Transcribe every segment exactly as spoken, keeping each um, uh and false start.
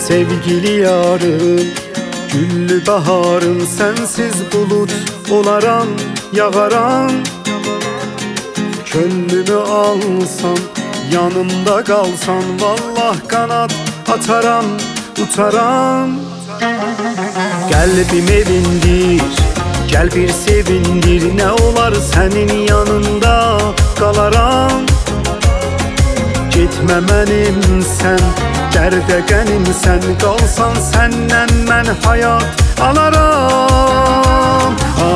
Sevgili yarım, güllü baharım, sensiz bulut olaram, yağaram. Könlümü alsan, yanımda kalsan, vallah kanat ataram, utaram. Kalbim evindir, gel bir sevindir, ne olar senin yanında kalaram. Gitme mənim sen, dərdə qənim sen, qalsan səndən mən hayat alaram,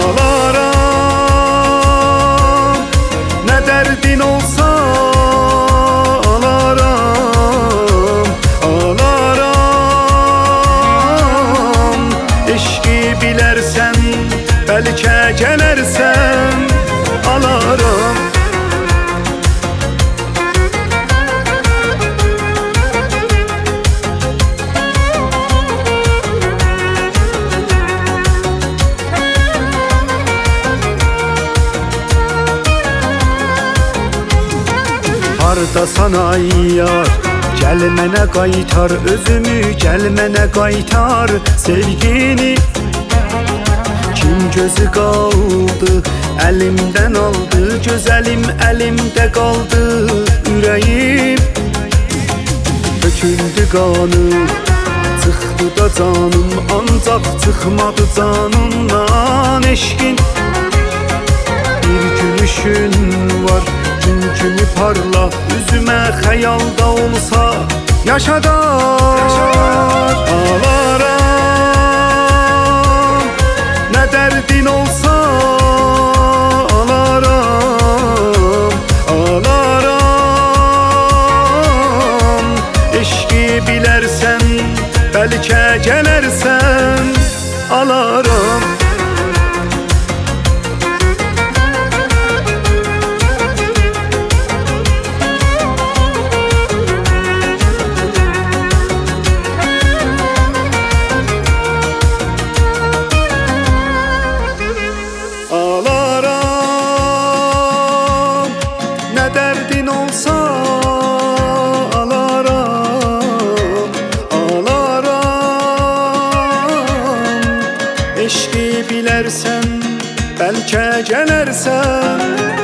alaram. Nə dərdin olsa alaram, alaram. Eşqi bilərsən, bəlkə gələrsən, alaram. Hardasan ay yar, gəl mənə qaytar özümü, gəl mənə qaytar sevgini. Kim gözü qaldı, əlimdən aldı, gözəlim əlimdə qaldı ürəyim. Töküldü qanım, çıxdı da canım, ancaq çıxmadı canımdan eşqin. Bir gülüşün var, gün kimi parla, üzümə xəyalda olsa yaşadar, alaram. Nə dərdin olsa alaram, alaram. Eşqi bilərsən, bəlkə gələrsən, alaram. Dərdin olsa alaram, alaram. Eşqi bilərsən, bəlkə gələrsən.